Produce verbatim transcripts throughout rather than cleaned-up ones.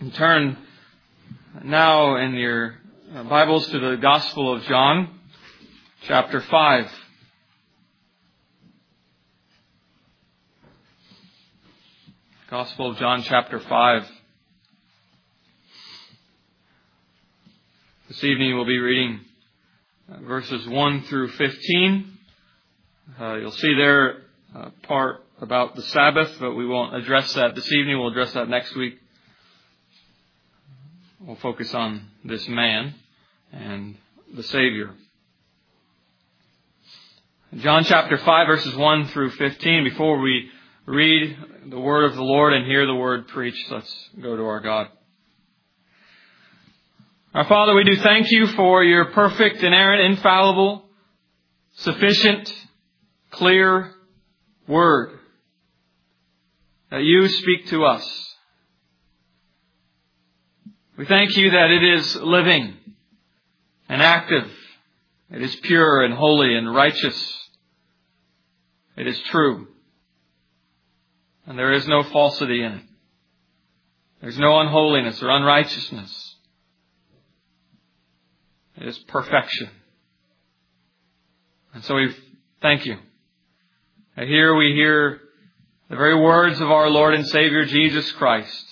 And turn now in your Bibles to the Gospel of John, chapter five. Gospel of John, chapter five. This evening we'll be reading verses one through fifteen. Uh, you'll see there a part about the Sabbath, but we won't address that this evening. We'll address that next week. We'll focus on this man and the Savior. John chapter five, verses one through fifteen. Before we read the word of the Lord and hear the word preached, let's go to our God. Our Father, we do thank you for your perfect, inerrant, infallible, sufficient, clear word that you speak to us. We thank you that it is living and active. It is pure and holy and righteous. It is true. And there is no falsity in it. There's no unholiness or unrighteousness. It is perfection. And so we thank you. And here we hear the very words of our Lord and Savior Jesus Christ.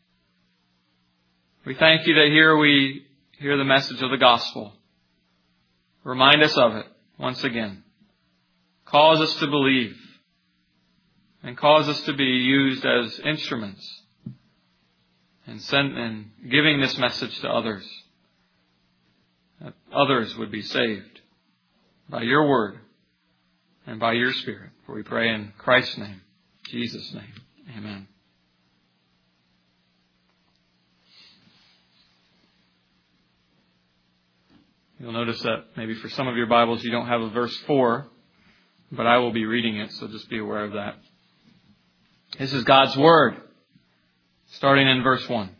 We thank you that here we hear the message of the gospel. Remind us of it once again. Cause us to believe. And cause us to be used as instruments in, send, in giving this message to others. That others would be saved by your word and by your Spirit. For we pray in Christ's name, Jesus' name. Amen. You'll notice that maybe for some of your Bibles you don't have a verse four, but I will be reading it, so just be aware of that. This is God's Word, starting in verse one.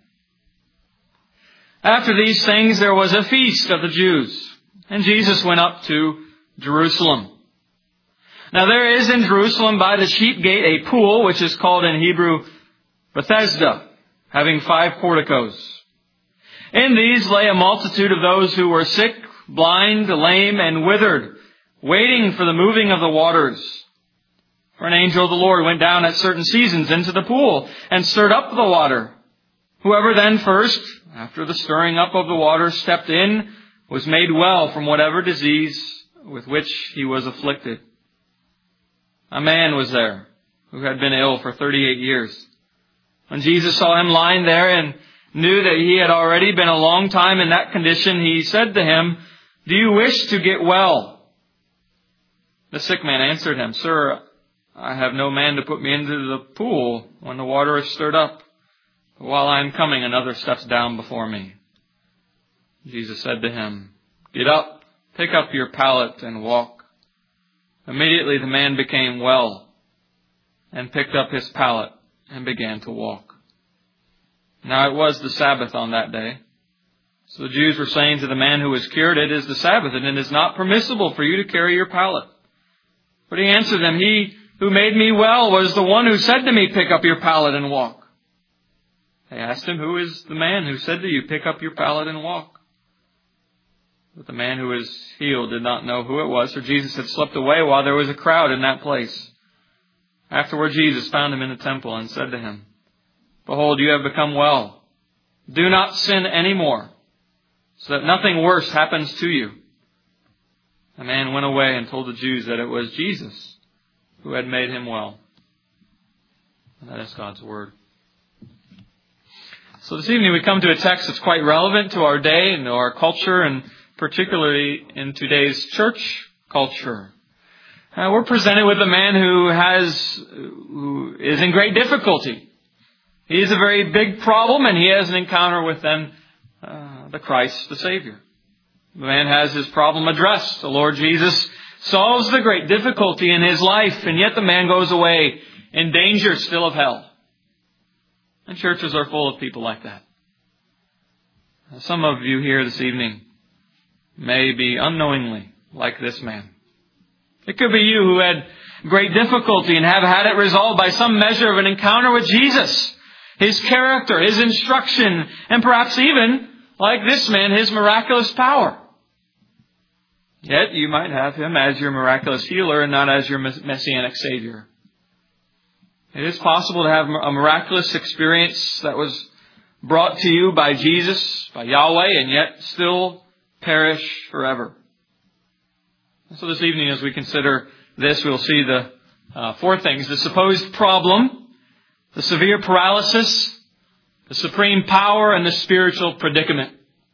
After these things there was a feast of the Jews, and Jesus went up to Jerusalem. Now there is in Jerusalem by the sheep gate a pool, which is called in Hebrew Bethesda, having five porticos. In these lay a multitude of those who were sick, blind, lame, and withered, waiting for the moving of the waters. For an angel of the Lord went down at certain seasons into the pool and stirred up the water. Whoever then first, after the stirring up of the water, stepped in, was made well from whatever disease with which he was afflicted. A man was there who had been ill for thirty-eight years. When Jesus saw him lying there and knew that he had already been a long time in that condition, he said to him, "Do you wish to get well?" The sick man answered him, "Sir, I have no man to put me into the pool when the water is stirred up. But while I am coming, another steps down before me." Jesus said to him, "Get up, pick up your pallet and walk." Immediately the man became well and picked up his pallet and began to walk. Now it was the Sabbath on that day. So the Jews were saying to the man who was cured, "It is the Sabbath, and it is not permissible for you to carry your pallet." But he answered them, "He who made me well was the one who said to me, 'Pick up your pallet and walk.'" They asked him, "Who is the man who said to you, 'Pick up your pallet and walk'?" But the man who was healed did not know who it was, for Jesus had slipped away while there was a crowd in that place. Afterward Jesus found him in the temple and said to him, "Behold, you have become well. Do not sin anymore, so that nothing worse happens to you." The man went away and told the Jews that it was Jesus who had made him well. And that is God's Word. So this evening we come to a text that's quite relevant to our day and to our culture, and particularly in today's church culture. Uh, we're presented with a man who has, who is in great difficulty. He is a very big problem, and he has an encounter with then uh, the Christ, the Savior. The man has his problem addressed. The Lord Jesus solves the great difficulty in his life, and yet the man goes away in danger still of hell. And churches are full of people like that. Some of you here this evening may be unknowingly like this man. It could be you who had great difficulty and have had it resolved by some measure of an encounter with Jesus. His character, His instruction, and perhaps even, like this man, His miraculous power. Yet you might have Him as your miraculous healer and not as your messianic Savior. It is possible to have a miraculous experience that was brought to you by Jesus, by Yahweh, and yet still perish forever. So this evening, as we consider this, we'll see the uh, four things: the supposed problem, the severe paralysis, the supreme power, and the spiritual predicament.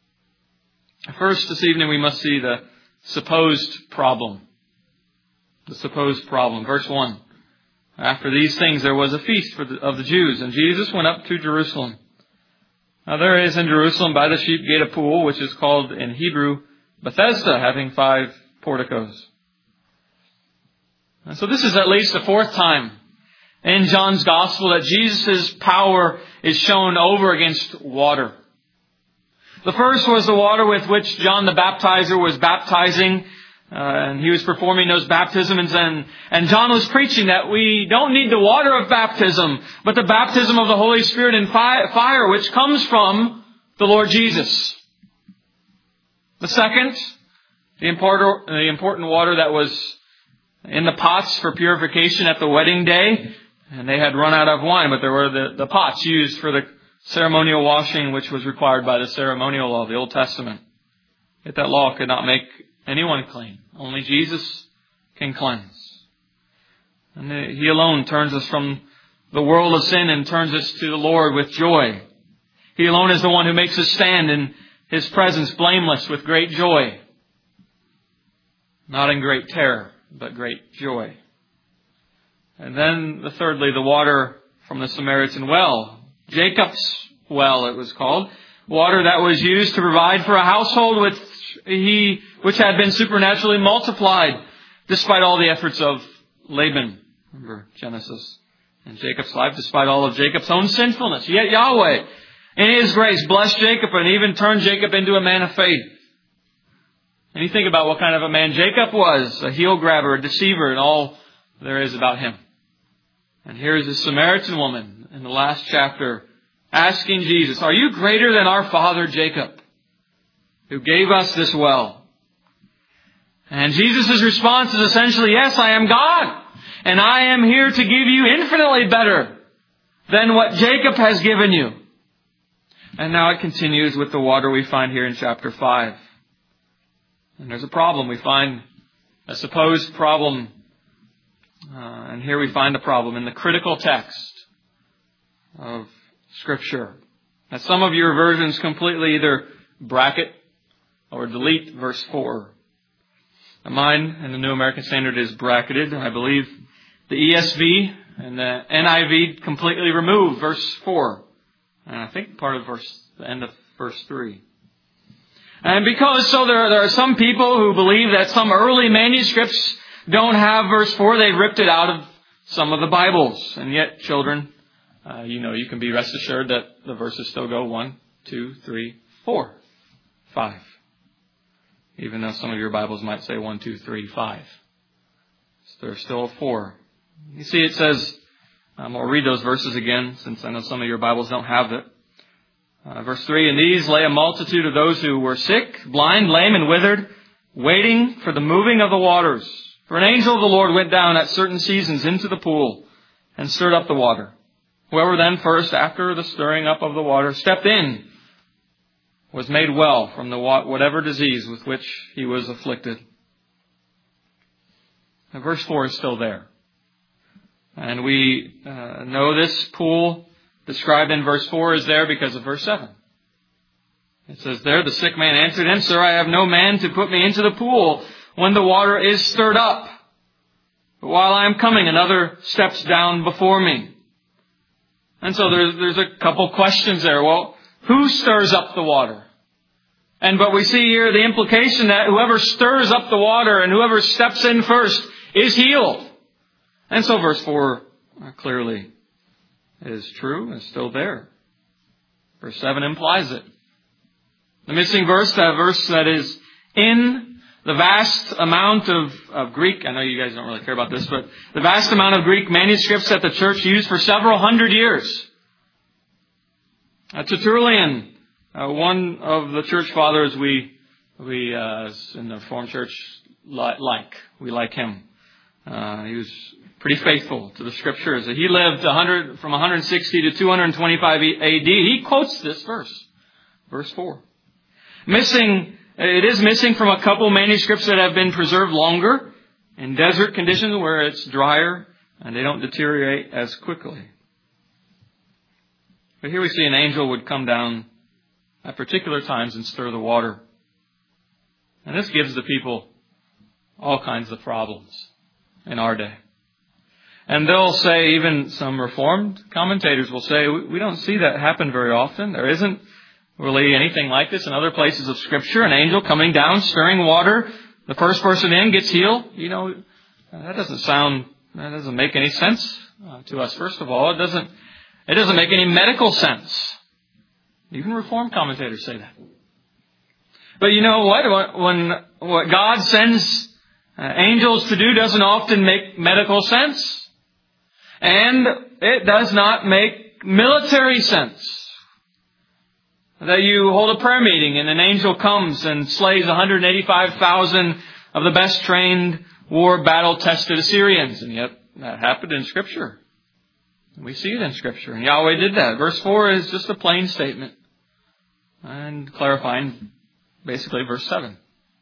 First, this evening, we must see the supposed problem. The supposed problem. Verse one. After these things, there was a feast for the, of the Jews, and Jesus went up to Jerusalem. Now there is in Jerusalem by the sheep gate a pool, which is called in Hebrew Bethesda, having five porticos. And so this is at least the fourth time in John's Gospel that Jesus' power is shown over against water. The first was the water with which John the Baptizer was baptizing, uh, and he was performing those baptisms, and, and John was preaching that we don't need the water of baptism, but the baptism of the Holy Spirit and fi- fire, which comes from the Lord Jesus. The second, the important, the important water that was in the pots for purification at the wedding day, and they had run out of wine, but there were the, the pots used for the ceremonial washing, which was required by the ceremonial law of the Old Testament. Yet that law could not make anyone clean. Only Jesus can cleanse. And He alone turns us from the world of sin and turns us to the Lord with joy. He alone is the one who makes us stand in His presence blameless with great joy. Not in great terror, but great joy. And then, the thirdly, the water from the Samaritan well. Jacob's well, it was called. Water that was used to provide for a household which he, which had been supernaturally multiplied despite all the efforts of Laban. Remember Genesis and Jacob's life, despite all of Jacob's own sinfulness. Yet Yahweh, in His grace, blessed Jacob and even turned Jacob into a man of faith. And you think about what kind of a man Jacob was, a heel grabber, a deceiver, and all there is about him. And here's a Samaritan woman in the last chapter asking Jesus, "Are you greater than our father Jacob, who gave us this well?" And Jesus' response is essentially, "Yes, I am God, and I am here to give you infinitely better than what Jacob has given you." And now it continues with the water we find here in chapter five. And there's a problem. We find a supposed problem. Uh, and here we find the problem in the critical text of Scripture. Now, some of your versions completely either bracket or delete verse four. Now, mine in the New American Standard is bracketed. I believe the E S V and the N I V completely remove verse four. And I think part of verse, the end of verse three. And because so there, there are some people who believe that some early manuscripts don't have verse four. They ripped it out of some of the Bibles. And yet, children, uh, you know, you can be rest assured that the verses still go one, two, three, four, five. Even though some of your Bibles might say one, two, three, five. So there's still a four. You see, it says, um, I'll read those verses again since I know some of your Bibles don't have it. Uh, verse three, "In these lay a multitude of those who were sick, blind, lame, and withered, waiting for the moving of the waters. For an angel of the Lord went down at certain seasons into the pool and stirred up the water. Whoever then first, after the stirring up of the water, stepped in, was made well from the whatever disease with which he was afflicted." Now, verse four is still there. And we uh, know this pool described in verse four is there because of verse seven. It says there, "The sick man answered him, 'Sir, I have no man to put me into the pool when the water is stirred up. But while I am coming, another steps down before me.'" And so there's, there's a couple questions there. Well, who stirs up the water? And but we see here the implication that whoever stirs up the water and whoever steps in first is healed. And so verse four clearly is true and still there. Verse seven implies it. The missing verse, that verse that is in the vast amount of, of Greek, I know you guys don't really care about this, but the vast amount of Greek manuscripts that the church used for several hundred years. Uh, Tertullian, uh, one of the church fathers we, we uh, in the Reformed Church li- like. We like him. Uh, he was pretty faithful to the Scriptures. He lived one hundred, from one sixty to two twenty-five A D. He quotes this verse, verse four. Missing, it is missing from a couple manuscripts that have been preserved longer in desert conditions where it's drier and they don't deteriorate as quickly. But here we see an angel would come down at particular times and stir the water. And this gives the people all kinds of problems in our day. And they'll say, even some Reformed commentators will say, we don't see that happen very often. There isn't really anything like this in other places of Scripture. An angel coming down, stirring water. The first person in gets healed. You know, that doesn't sound, that doesn't make any sense uh, to us. First of all, it doesn't, it doesn't make any medical sense. Even Reformed commentators say that. But you know what? When what God sends uh, angels to do doesn't often make medical sense. And it does not make military sense. That you hold a prayer meeting and an angel comes and slays one hundred eighty-five thousand of the best trained, war battle-tested Assyrians. And yet that happened in Scripture. We see it in Scripture. And Yahweh did that. Verse four is just a plain statement. And clarifying basically verse seven.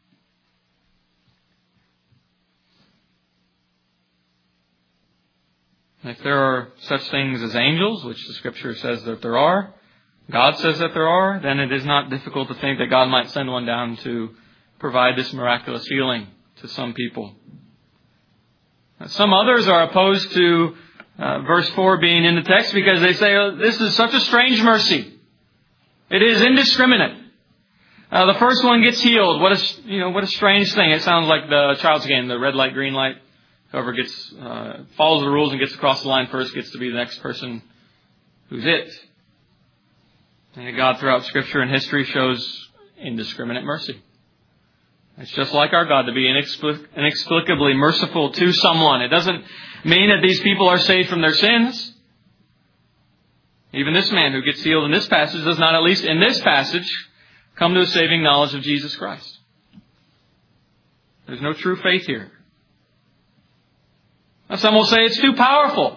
If there are such things as angels, which the Scripture says that there are, God says that there are, then it is not difficult to think that God might send one down to provide this miraculous healing to some people. Some others are opposed to uh, verse four being in the text because they say, oh, this is such a strange mercy. It is indiscriminate. Uh, the first one gets healed. What a, you know, what a strange thing. It sounds like the child's game, the red light, green light. Whoever gets, uh, follows the rules and gets across the line first gets to be the next person who's it. And God throughout Scripture and history shows indiscriminate mercy. It's just like our God to be inexplic- inexplicably merciful to someone. It doesn't mean that these people are saved from their sins. Even this man who gets healed in this passage does not, at least in this passage, come to a saving knowledge of Jesus Christ. There's no true faith here. Now some will say it's too powerful.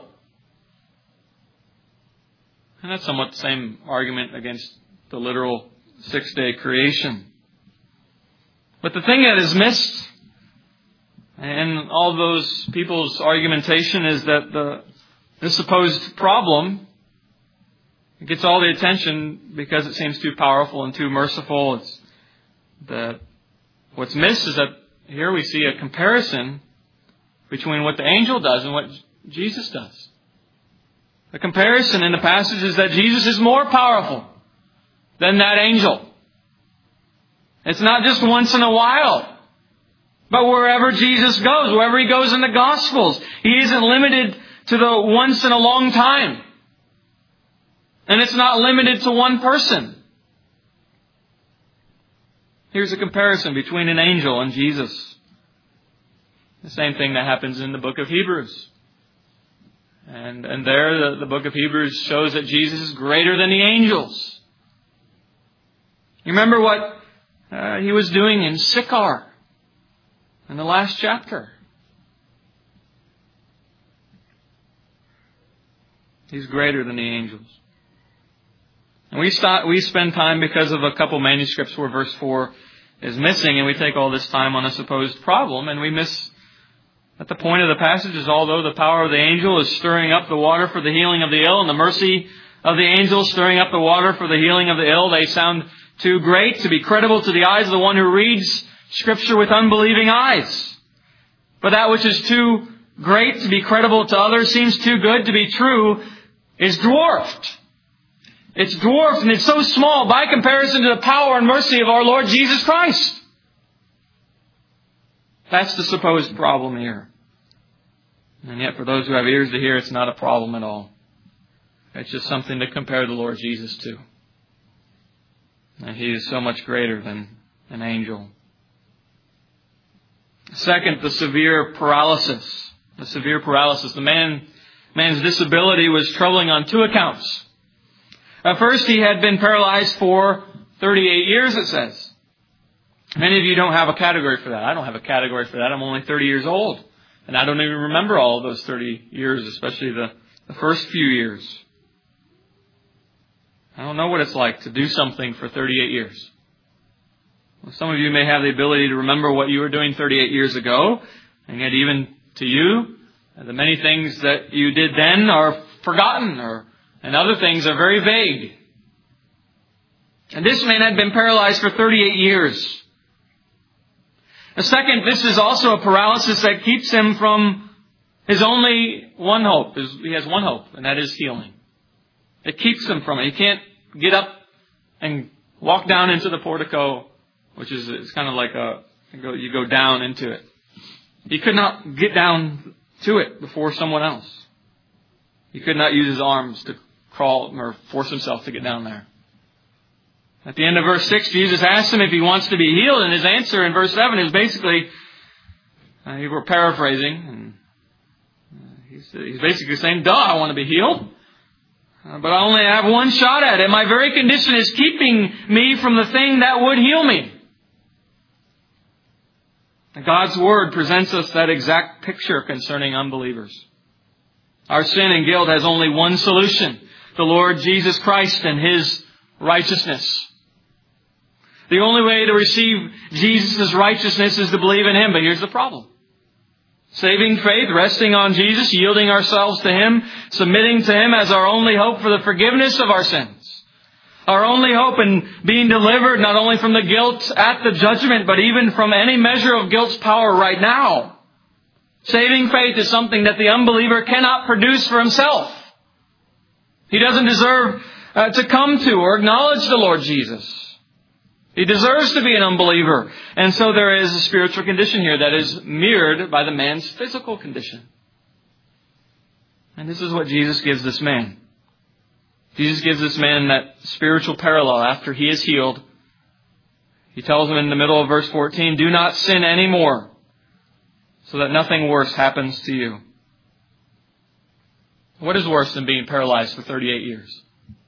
And that's somewhat the same argument against the literal six-day creation. But the thing that is missed in all those people's argumentation is that the this supposed problem gets all the attention because it seems too powerful and too merciful. It's that what's missed is that here we see a comparison between what the angel does and what Jesus does. The comparison in the passage is that Jesus is more powerful than that angel. It's not just once in a while, but wherever Jesus goes, wherever He goes in the Gospels, He isn't limited to the once in a long time. And it's not limited to one person. Here's a comparison between an angel and Jesus. The same thing that happens in the book of Hebrews. And, and there the, the book of Hebrews shows that Jesus is greater than the angels. You remember what uh, He was doing in Sychar in the last chapter. He's greater than the angels. And we start, we spend time because of a couple manuscripts where verse four is missing, and we take all this time on a supposed problem, and we miss that the point of the passage is, although the power of the angel is stirring up the water for the healing of the ill, and the mercy of the angel stirring up the water for the healing of the ill, they sound too great to be credible to the eyes of the one who reads Scripture with unbelieving eyes. But that which is too great to be credible to others, seems too good to be true, is dwarfed. It's dwarfed and it's so small by comparison to the power and mercy of our Lord Jesus Christ. That's the supposed problem here. And yet for those who have ears to hear, it's not a problem at all. It's just something to compare the Lord Jesus to. And He is so much greater than an angel. Second, the severe paralysis. The severe paralysis. The man, man's disability was troubling on two accounts. At first, he had been paralyzed for thirty-eight years, it says. Many of you don't have a category for that. I don't have a category for that. I'm only thirty years old. And I don't even remember all of those thirty years, especially the, the first few years. I don't know what it's like to do something for thirty-eight years. Well, some of you may have the ability to remember what you were doing thirty-eight years ago, and yet even to you, the many things that you did then are forgotten, or and other things are very vague. And this man had been paralyzed for thirty-eight years. The second, this is also a paralysis that keeps him from his only one hope. He has one hope, and that is healing. It keeps him from it. He can't get up and walk down into the portico, which is it's kind of like a you go down into it. He could not get down to it before someone else. He could not use his arms to crawl or force himself to get down there. At the end of verse six, Jesus asked him if he wants to be healed, and his answer in verse seven is basically, uh, we're paraphrasing, and uh, he's, he's basically saying, duh, I want to be healed. Uh, but I only have one shot at it. My very condition is keeping me from the thing that would heal me. And God's Word presents us that exact picture concerning unbelievers. Our sin and guilt has only one solution: the Lord Jesus Christ and His righteousness. The only way to receive Jesus' righteousness is to believe in Him. But here's the problem. Saving faith, resting on Jesus, yielding ourselves to Him, submitting to Him as our only hope for the forgiveness of our sins. Our only hope in being delivered not only from the guilt at the judgment, but even from any measure of guilt's power right now. Saving faith is something that the unbeliever cannot produce for himself. He doesn't deserve uh, to come to or acknowledge the Lord Jesus. He deserves to be an unbeliever. And so there is a spiritual condition here that is mirrored by the man's physical condition. And this is what Jesus gives this man. Jesus gives this man that spiritual parallel after he is healed. He tells him in the middle of verse fourteen, do not sin anymore, so that nothing worse happens to you. What is worse than being paralyzed for thirty-eight years?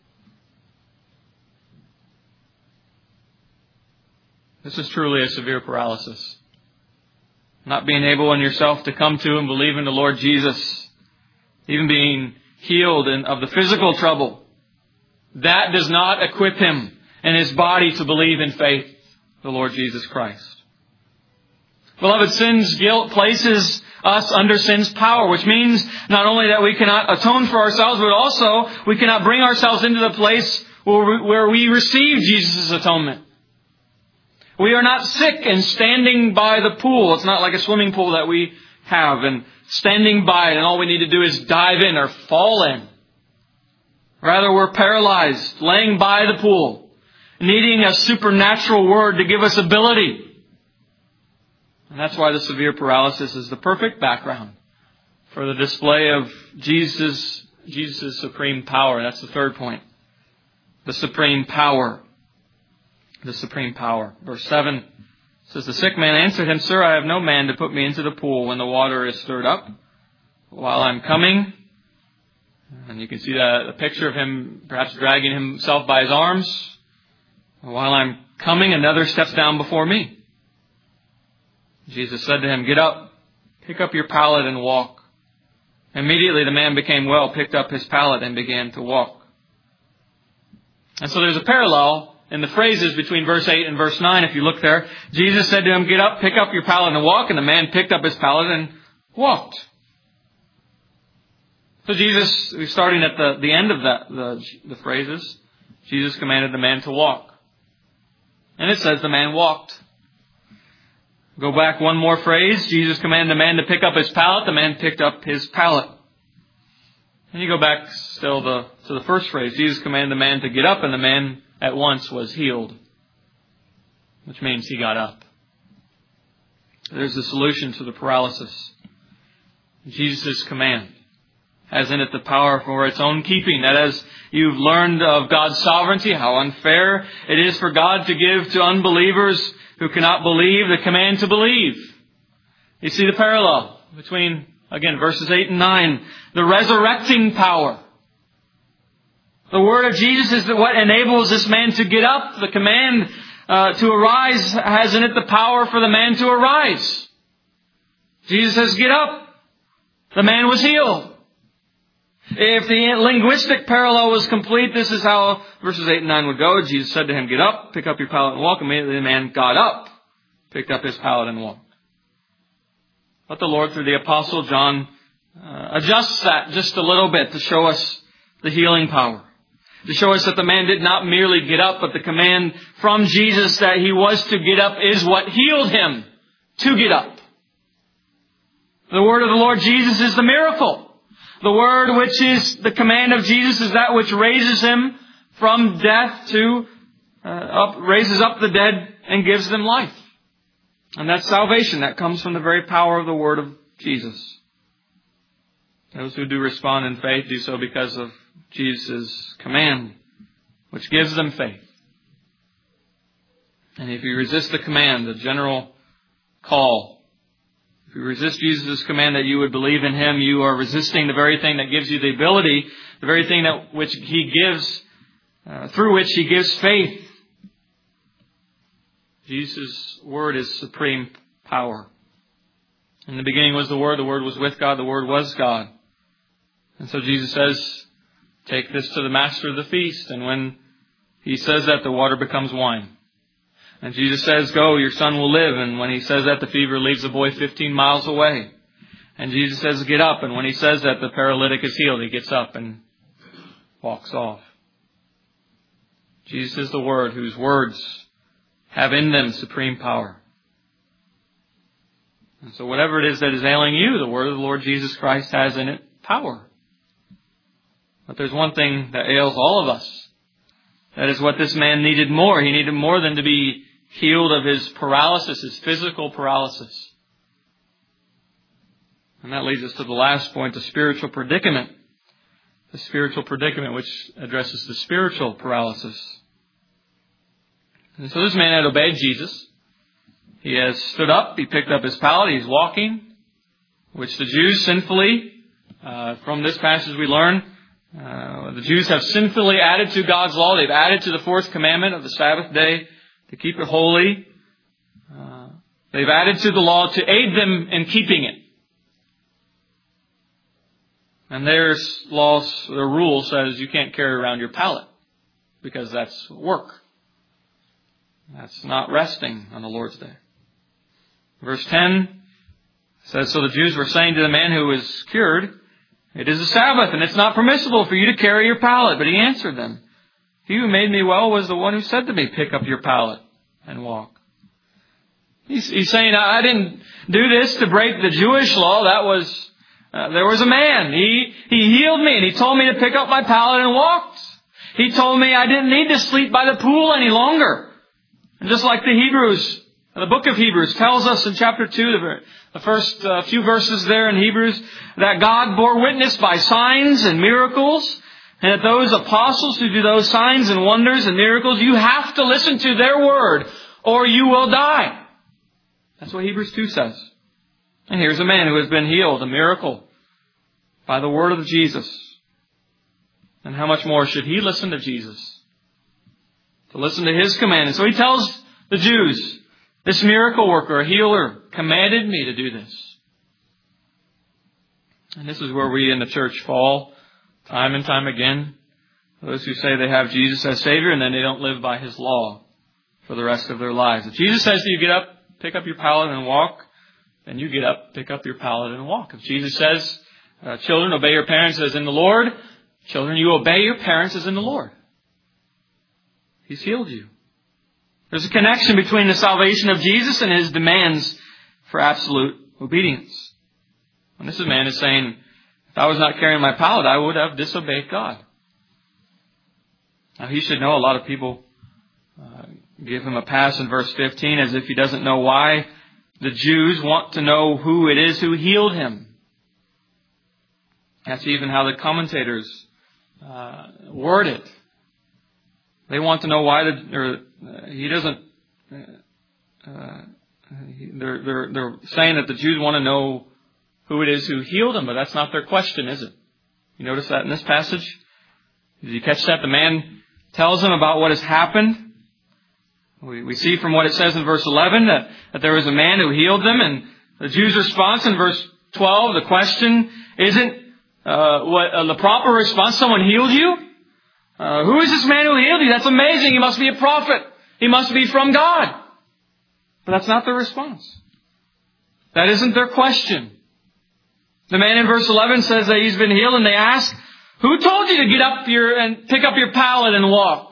This is truly a severe paralysis. Not being able in yourself to come to and believe in the Lord Jesus. Even being healed in, of the physical trouble. That does not equip him and his body to believe in faith, the Lord Jesus Christ. Beloved, sin's guilt places us under sin's power, which means not only that we cannot atone for ourselves, but also we cannot bring ourselves into the place where we, where we receive Jesus' atonement. We are not sick and standing by the pool. It's not like a swimming pool that we have and standing by it and all we need to do is dive in or fall in. Rather, we're paralyzed, laying by the pool, needing a supernatural word to give us ability. And that's why the severe paralysis is the perfect background for the display of Jesus' Jesus' supreme power. That's the third point. The supreme power. The supreme power. Verse seven says, the sick man answered him, Sir, I have no man to put me into the pool when the water is stirred up. While I'm coming, and you can see that the picture of him perhaps dragging himself by his arms. While I'm coming, another steps down before me. Jesus said to him, Get up, pick up your pallet and walk. Immediately the man became well, picked up his pallet and began to walk. And so there's a parallel in the phrases between verse eight and verse nine. If you look there, Jesus said to him, Get up, pick up your pallet and walk. And the man picked up his pallet and walked. So Jesus, starting at the, the end of that, the, the phrases, Jesus commanded the man to walk. And it says the man walked. Go back one more phrase. Jesus commanded the man to pick up his pallet. The man picked up his pallet. And you go back still the, to the first phrase. Jesus commanded the man to get up, and the man at once was healed. Which means he got up. There's the solution to the paralysis. Jesus' command has in it the power for its own keeping. That as you've learned of God's sovereignty, how unfair it is for God to give to unbelievers who cannot believe the command to believe. You see the parallel between, again, verses eight and nine. The resurrecting power The word of Jesus is what enables this man to get up. The command uh, to arise has in it the power for the man to arise. Jesus says, get up. The man was healed. If the linguistic parallel was complete, this is how verses eight and nine would go. Jesus said to him, get up, pick up your pallet and walk. Immediately the man got up, picked up his pallet and walked. But the Lord, through the Apostle John, uh, adjusts that just a little bit to show us the healing power. To show us that the man did not merely get up, but the command from Jesus that he was to get up is what healed him to get up. The word of the Lord Jesus is the miracle. The word which is the command of Jesus is that which raises him from death to uh, up, raises up the dead and gives them life. And that's salvation. That comes from the very power of the word of Jesus. Those who do respond in faith do so because of Jesus' command, which gives them faith. And if you resist the command, the general call, if you resist Jesus' command that you would believe in Him, you are resisting the very thing that gives you the ability, the very thing that which He gives, uh, through which He gives faith. Jesus' Word is supreme power. In the beginning was the Word, the Word was with God, the Word was God. And so Jesus says, take this to the master of the feast. And when He says that, the water becomes wine. And Jesus says, go, your son will live. And when He says that, the fever leaves the boy fifteen miles away. And Jesus says, get up. And when He says that, the paralytic is healed. He gets up and walks off. Jesus is the Word whose words have in them supreme power. And so whatever it is that is ailing you, the Word of the Lord Jesus Christ has in it power. But there's one thing that ails all of us. That is what this man needed more. He needed more than to be healed of his paralysis, his physical paralysis. And that leads us to the last point, the spiritual predicament. The spiritual predicament which addresses the spiritual paralysis. And so this man had obeyed Jesus. He has stood up, he picked up his pallet, he's walking, which the Jews sinfully, uh, from this passage we learn, Uh, the Jews have sinfully added to God's law. They've added to the fourth commandment of the Sabbath day to keep it holy. Uh, they've added to the law to aid them in keeping it. And their laws, their rule says you can't carry around your pallet because that's work. That's not resting on the Lord's day. Verse ten says, so the Jews were saying to the man who was cured, it is a Sabbath, and it's not permissible for you to carry your pallet. But He answered them, he who made me well was the one who said to me, pick up your pallet and walk. He's, he's saying, I didn't do this to break the Jewish law. That was, uh, there was a man. He, he healed me, and he told me to pick up my pallet and walked. He told me I didn't need to sleep by the pool any longer. And just like the Hebrews, the book of Hebrews tells us in chapter two, the, the first uh, few verses there in Hebrews, that God bore witness by signs and miracles, and that those apostles who do those signs and wonders and miracles, you have to listen to their word, or you will die. That's what Hebrews two says. And here's a man who has been healed, a miracle, by the word of Jesus. And how much more should he listen to Jesus? To listen to His command. And so he tells the Jews, this miracle worker, a healer, commanded me to do this. And this is where we in the church fall time and time again. Those who say they have Jesus as Savior and then they don't live by His law for the rest of their lives. If Jesus says to you, get up, pick up your pallet and walk, then you get up, pick up your pallet and walk. If Jesus says, uh, children, obey your parents as in the Lord, children, you obey your parents as in the Lord. He's healed you. There's a connection between the salvation of Jesus and His demands for absolute obedience. And this man is saying, if I was not carrying my pallet, I would have disobeyed God. Now he should know a lot of people uh, give him a pass in verse fifteen as if he doesn't know why the Jews want to know who it is who healed him. That's even how the commentators uh, word it. They want to know why the, or, uh, he doesn't. Uh, uh, they're, they're they're saying that the Jews want to know who it is who healed him, but that's not their question, is it? You notice that in this passage? Did you catch that? The man tells him about what has happened. We, we see from what it says in verse eleven that, that there was a man who healed them, and the Jews' response in verse twelve, the question isn't uh, what uh, the proper response, someone healed you? Uh, who is this man who healed you? That's amazing. He must be a prophet. He must be from God. But that's not their response. That isn't their question. The man in verse eleven says that he's been healed, and they ask, who told you to get up your and pick up your pallet and walk?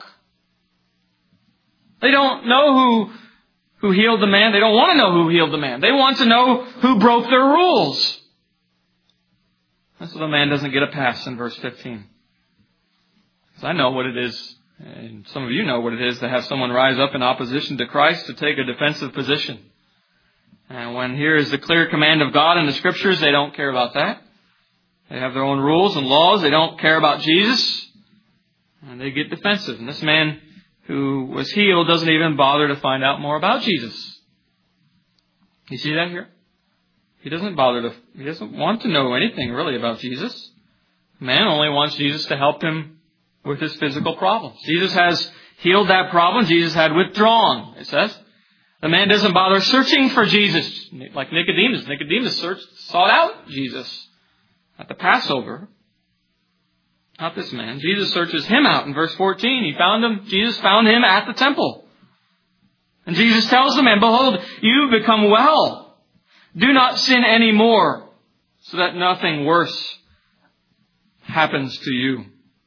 They don't know who, who healed the man. They don't want to know who healed the man. They want to know who broke their rules. And so the man doesn't get a pass in verse fifteen. Because I know what it is, and some of you know what it is, to have someone rise up in opposition to Christ to take a defensive position. And when here is the clear command of God in the Scriptures, they don't care about that. They have their own rules and laws. They don't care about Jesus. And they get defensive. And this man who was healed doesn't even bother to find out more about Jesus. You see that here? He doesn't bother to, he doesn't want to know anything really about Jesus. The man only wants Jesus to help him with his physical problems. Jesus has healed that problem. Jesus had withdrawn, it says. The man doesn't bother searching for Jesus like Nicodemus. Nicodemus searched, sought out Jesus at the Passover. Not this man. Jesus searches him out in verse fourteen. He found him. Jesus found him at the temple. And Jesus tells the man, behold, you've become well. Do not sin anymore, so that nothing worse happens to you.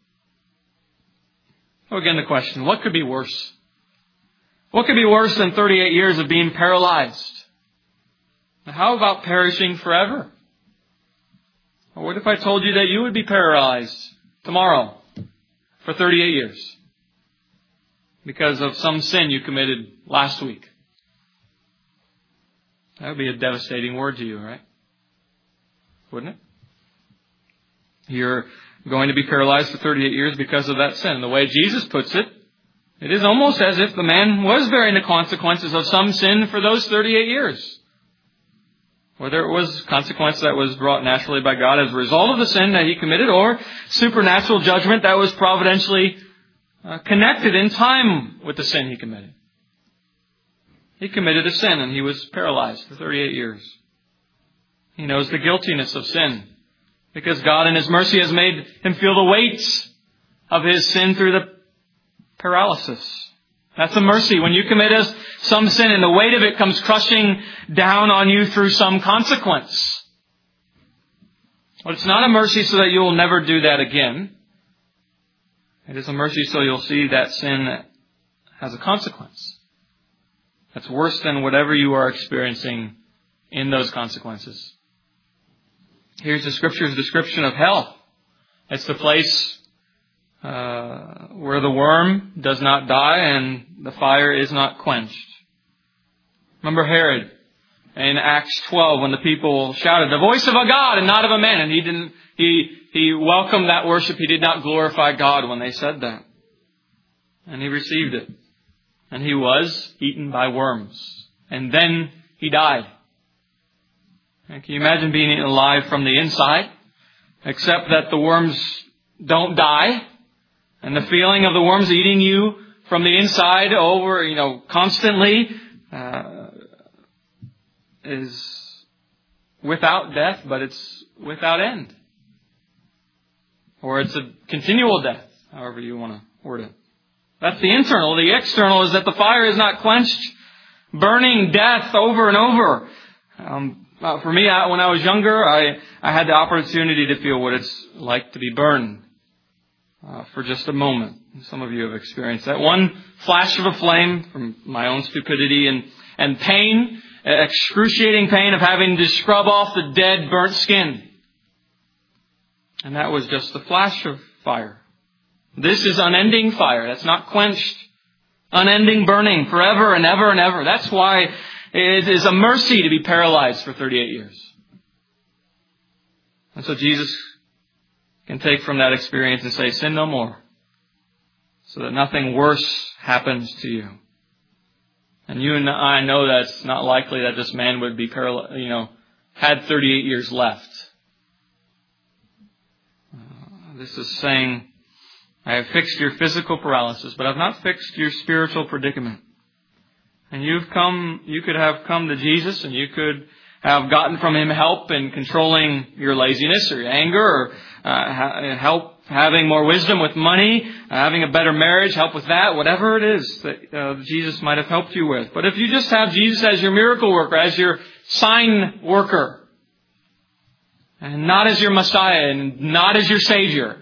So again, the question, what could be worse? What could be worse than thirty-eight years of being paralyzed? How about perishing forever? Or what if I told you that you would be paralyzed tomorrow for thirty-eight years because of some sin you committed last week? That would be a devastating word to you, right? Wouldn't it? You're going to be paralyzed for thirty-eight years because of that sin. The way Jesus puts it, it is almost as if the man was bearing the consequences of some sin for those thirty-eight years. Whether it was consequence that was brought naturally by God as a result of the sin that he committed, or supernatural judgment that was providentially uh, connected in time with the sin he committed. He committed a sin and he was paralyzed for thirty-eight years. He knows the guiltiness of sin because God in His mercy has made him feel the weight of his sin through the paralysis. That's a mercy. When you commit some sin and the weight of it comes crushing down on you through some consequence. But it's not a mercy so that you will never do that again. It is a mercy so you'll see that sin has a consequence. That's worse than whatever you are experiencing in those consequences. Here's the Scripture's description of hell. It's the place uh, where the worm does not die and the fire is not quenched. Remember Herod in Acts twelve when the people shouted, the voice of a God and not of a man. And he didn't, he, he welcomed that worship. He did not glorify God when they said that. And he received it. And he was eaten by worms. And then he died. And can you imagine being eaten alive from the inside? Except that the worms don't die. And the feeling of the worms eating you from the inside over, you know, constantly uh, is without death, but it's without end. Or it's a continual death, however you want to word it. That's the internal. The external is that the fire is not quenched, burning death over and over. Um, uh, for me, I, when I was younger, I, I had the opportunity to feel what it's like to be burned uh, for just a moment. Some of you have experienced that. One flash of a flame from my own stupidity and, and pain, excruciating pain of having to scrub off the dead, burnt skin. And that was just the flash of fire. This is unending fire. That's not quenched. Unending burning forever and ever and ever. That's why it is a mercy to be paralyzed for thirty-eight years. And so Jesus can take from that experience and say, sin no more, so that nothing worse happens to you. And you and I know that's not likely that this man would be paralyzed, you know, had thirty-eight years left. Uh, this is saying I have fixed your physical paralysis, but I've not fixed your spiritual predicament. And you've come, you could have come to Jesus and you could have gotten from Him help in controlling your laziness or your anger, or uh, ha- help having more wisdom with money, uh, having a better marriage, help with that, whatever it is that uh, Jesus might have helped you with. But if you just have Jesus as your miracle worker, as your sign worker, and not as your Messiah and not as your Savior,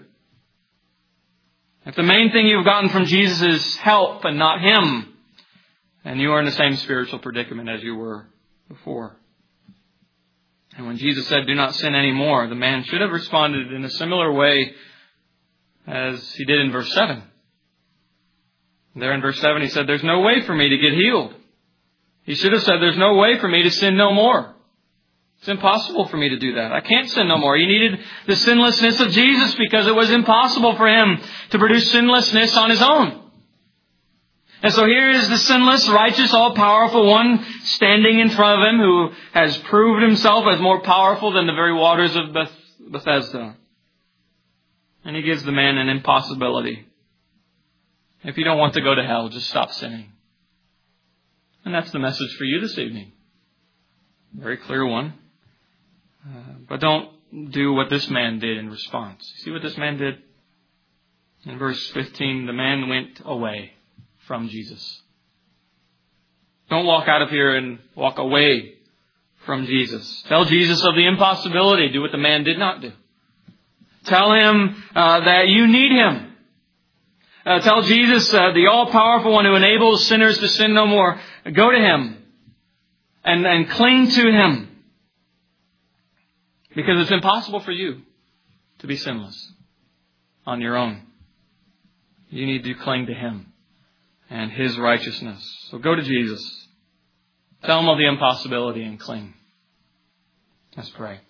if the main thing you've gotten from Jesus is help and not Him, and you are in the same spiritual predicament as you were before. And when Jesus said, "Do not sin anymore," the man should have responded in a similar way as he did in verse seven. There in verse seven he said, "There's no way for me to get healed." He should have said, "There's no way for me to sin no more. It's impossible for me to do that. I can't sin no more." He needed the sinlessness of Jesus because it was impossible for Him to produce sinlessness on His own. And so here is the sinless, righteous, all-powerful one standing in front of Him who has proved Himself as more powerful than the very waters of Beth- Bethesda. And He gives the man an impossibility. If you don't want to go to hell, just stop sinning. And that's the message for you this evening. Very clear one. Uh, but don't do what this man did in response. See what this man did? In verse fifteen, the man went away from Jesus. Don't walk out of here and walk away from Jesus. Tell Jesus of the impossibility. Do what the man did not do. Tell Him uh, that you need Him. Uh, tell Jesus, uh, the all-powerful one who enables sinners to sin no more, go to Him and, and cling to Him. Because it's impossible for you to be sinless on your own. You need to cling to Him and His righteousness. So go to Jesus. Tell Him of the impossibility and cling. Let's pray.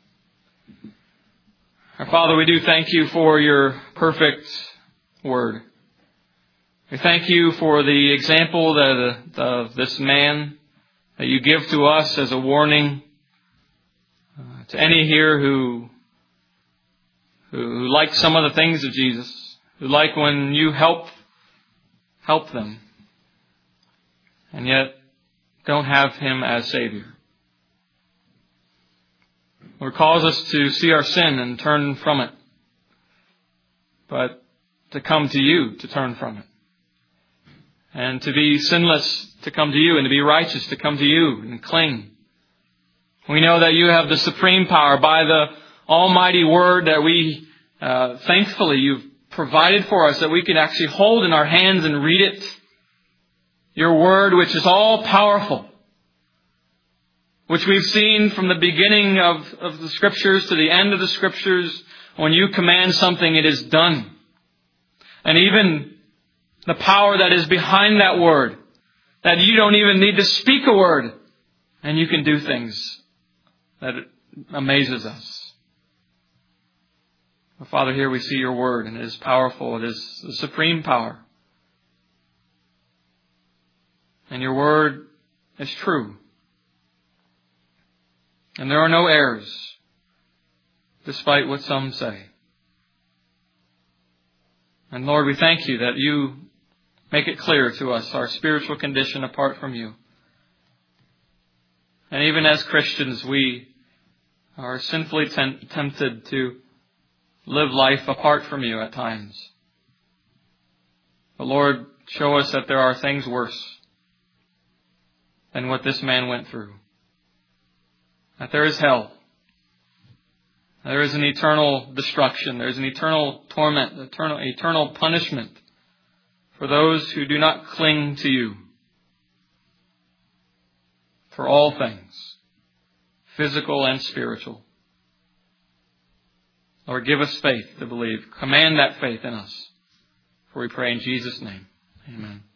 Our Father, we do thank You for Your perfect Word. We thank You for the example that, of this man that You give to us as a warning uh, to any here who, who like some of the things of Jesus, who like when You help help them, and yet don't have Him as Savior. Lord, cause us to see our sin and turn from it, but to come to You to turn from it. And to be sinless, to come to You, and to be righteous, to come to You and cling. We know that You have the supreme power by the almighty Word that we, uh, thankfully, You've provided for us, that we can actually hold in our hands and read it. Your Word, which is all powerful, which we've seen from the beginning of, of the Scriptures to the end of the Scriptures. When You command something, it is done. And even the power that is behind that word, that You don't even need to speak a word, and You can do things that amazes us. Well, Father, here we see Your Word, and it is powerful. It is the supreme power. And Your Word is true. And there are no errors, despite what some say. And Lord, we thank You that You make it clear to us our spiritual condition apart from You. And even as Christians, we are sinfully temp- tempted to live life apart from You at times. But Lord, show us that there are things worse than what this man went through. That there is hell. There is an eternal destruction. There is an eternal torment, eternal, eternal punishment for those who do not cling to You. For all things, physical and spiritual. Lord, give us faith to believe. Command that faith in us. For we pray in Jesus' name. Amen.